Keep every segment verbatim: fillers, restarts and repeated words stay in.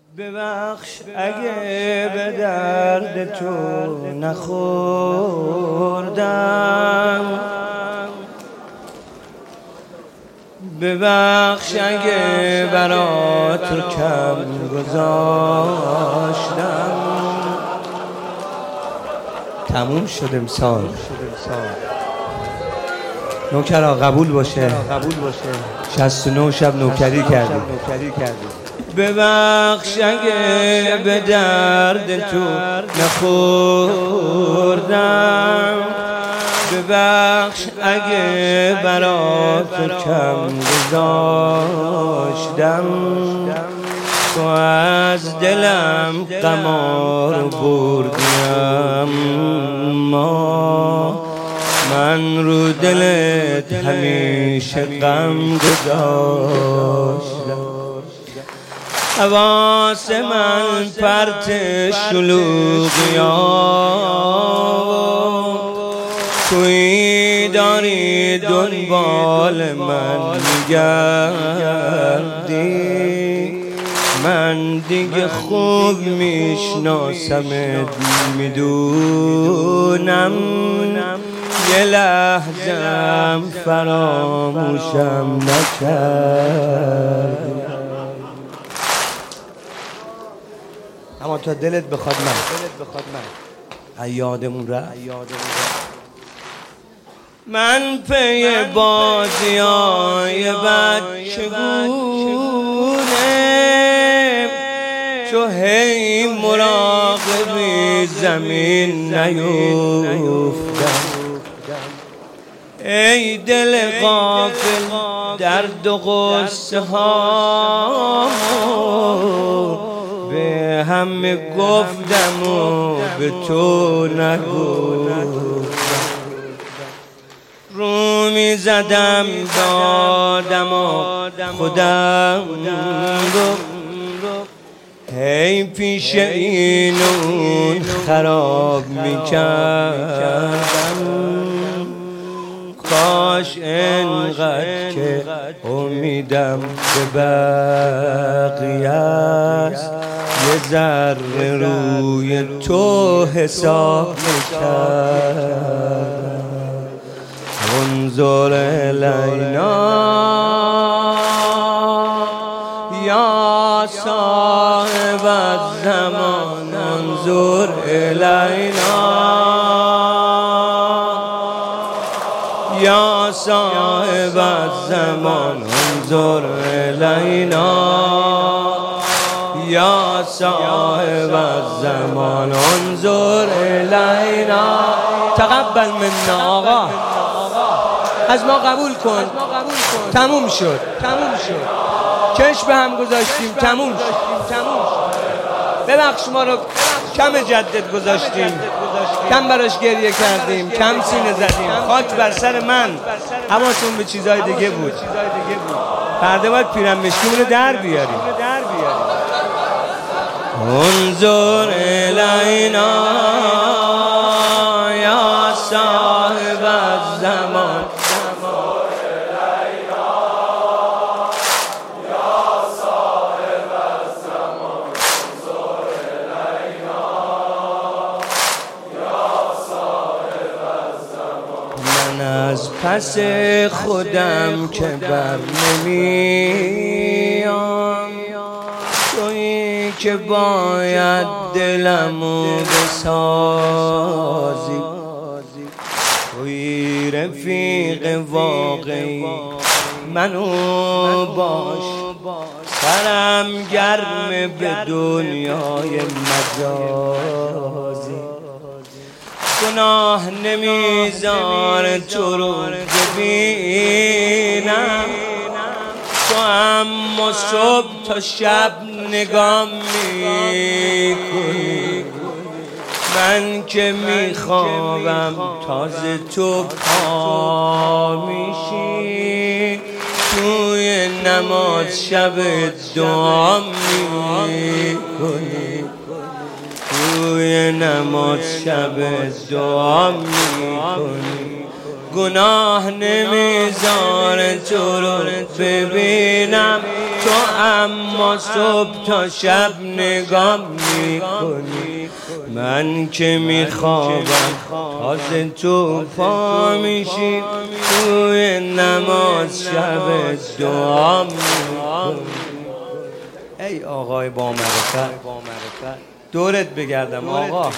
ببخش اگه به درد تو نخوردم، ببخش اگه برات رو کم گذاشتم. تموم شد امسال. نوکرا قبول باشه. شصت و نه شب نوکری کردی. ببخش اگه به درد تو نخوردم، ببخش اگه برات کم گذاشتم. تو از دلم قمار بردیم، ما من رو دلت همیشه غم گذاشتم. حواس من پرت شلوغیام، توی داری دنبال من میگردی. من دیگه خوب میشناسمت، میدونم یه لحظم فراموشم نکردی. اما تا دلت بخواد من یادمون رفت. من پی بازیای بچگونه، چو هی مراقبی زمین نیفتم. ای دل غافل درد و غصه ها به همه گفتم و به تو نگفتم. رو می زدم دادم و خودم رو هی پیش این اون خراب می کردم. کاش انقدر که امیدم به بقیه است، یه ذره روی تو حساب میکردم. انظر الینا یا صاحب الزمان، انظر الینا یا صاحب الزمان، انظر الینا یا صاحب الزمان، انظر الینا. تقبل منا آقا، از ما قبول کن. تموم شد. چشم به هم گذاشتیم، تموم شد. ببخش ما رو کم جدت گذاشتیم، کم براش گریه کردیم، کم سینه زدیم. خاک بر سر من، حواسمون به چیزای دیگه بود. پرده باید پیرنمشکیمونو در بیاریم. انظر الینا یا صاحب الزمان، از پس خودم که بر نمیام، تویی که باید دلمو بسازی. تویی رفیق واقعی منو باش، سرم گرم به دنیای مجازی. گناه نمیذار تو رو ببینم، تو اما صبح تا شب نگاه میکنی. من که میخوابم تازه تو پا میشی، توی نماز شب دعا میکنی. توی نماز شب دعا میکنی. گناه نمیذاره تو رو ببینم، تو اما صبح تا شب نگاه میکنی، من که میخوابم تازه تو پا میشی، توی نماز شب دعا میکنی. ای آقای با معرفت دورت بگردم آقا،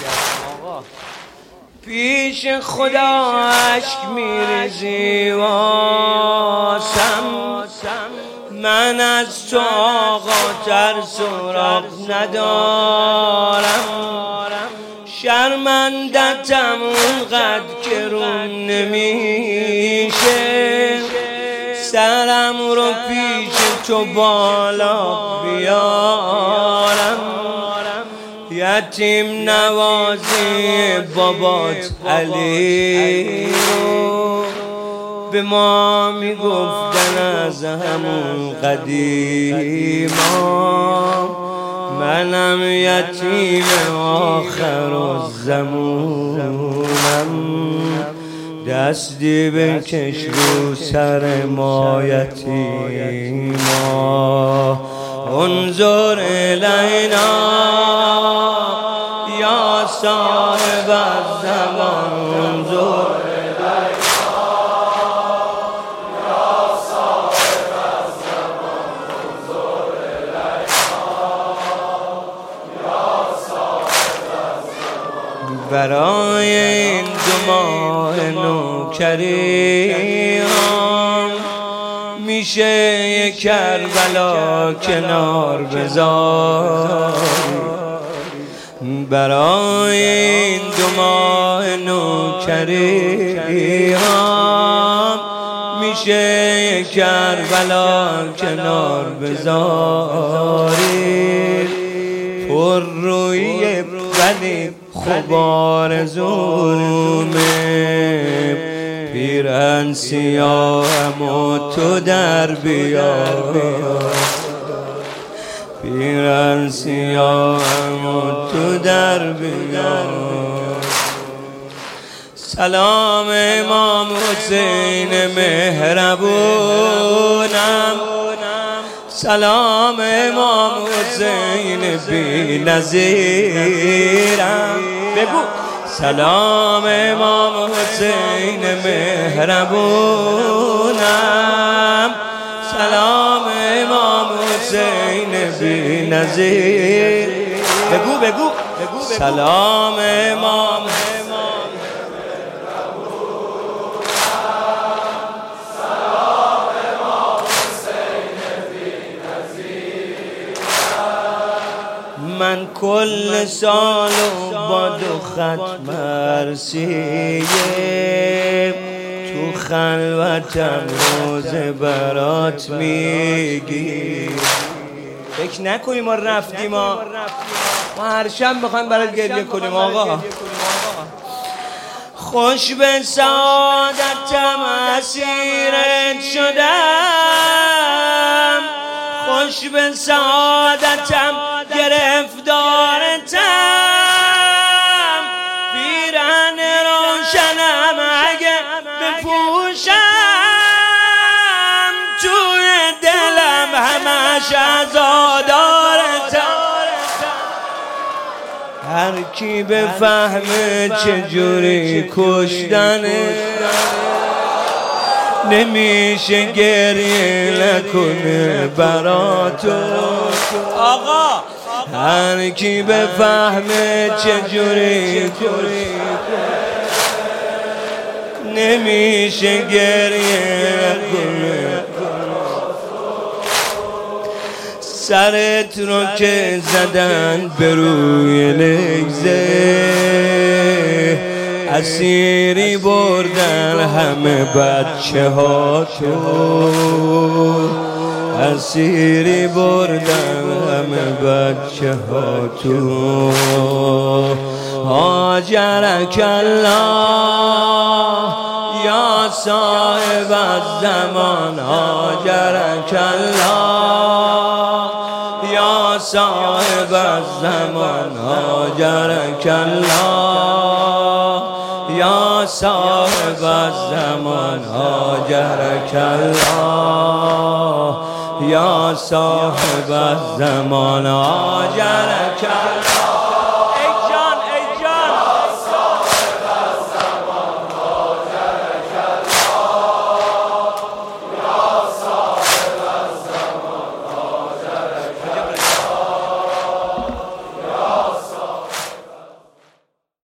پیش خدا عشق میریزی واسم، من از تو آقا ترس و راه ندارم، شرمندتم اونقدر که روم نمیشه، سرم رو پیش تو بالا بیارم، یتیم نوازی بابات علی رو به ما میگفتن از همون قدیما، منم یتیم آخر الزمونم، دستی بکش رو سر ما یتیما، انظر الینا یا صاحب الزمان، انظر الینا یا صاحب الزمان، انظر الینا یا صاحب الزمان. برای این دو ماه نوکریام میشه یک کربلا کنار بذاری، برای این دو ماه نوکریام میشه یک کربلا کنار بذاری، پر روی ولی خبار زومه، پیرن سیاهم و تو در بیار، پیرن سیاهم و تو در بیار. سلام امام حسین مهربونم، سلام امام حسین بی نظیرم، بگو سلام امام حسین مهربونم، سلام امام حسین بی نظیر، بگو بگو سلام امام من کل سال و با دو ختم مرسیه، تو خلوتم روز برات میگی، فکر نکنی ما رفتیم، ما ما هر شب میخوایم برات گریه کنیم آقا. خوش به سعادتم اسیرت شدم، خوش به سعادتم گرفتارتم، پیرهن روشنم اگه بپوشم، توی دلم همش عزادارتم، هر کی بفهمه چجوری کشتنه، نمیشه گریه نکنه براتو آقا، هر کی بفهمه چجوری نمیشه گریه نکنه، سرت رو که زدن به روی لگزه، اسیری بردن همه بچه ها تو، اسیری بردن همه بچه ها تو، هاجرک الله یا صاحب الزمان، هاجرک الله یا صاحب الزمان، هاجرک الله یا صاحب الزمان، هاجرک الله یا صاحب الزمان آجلک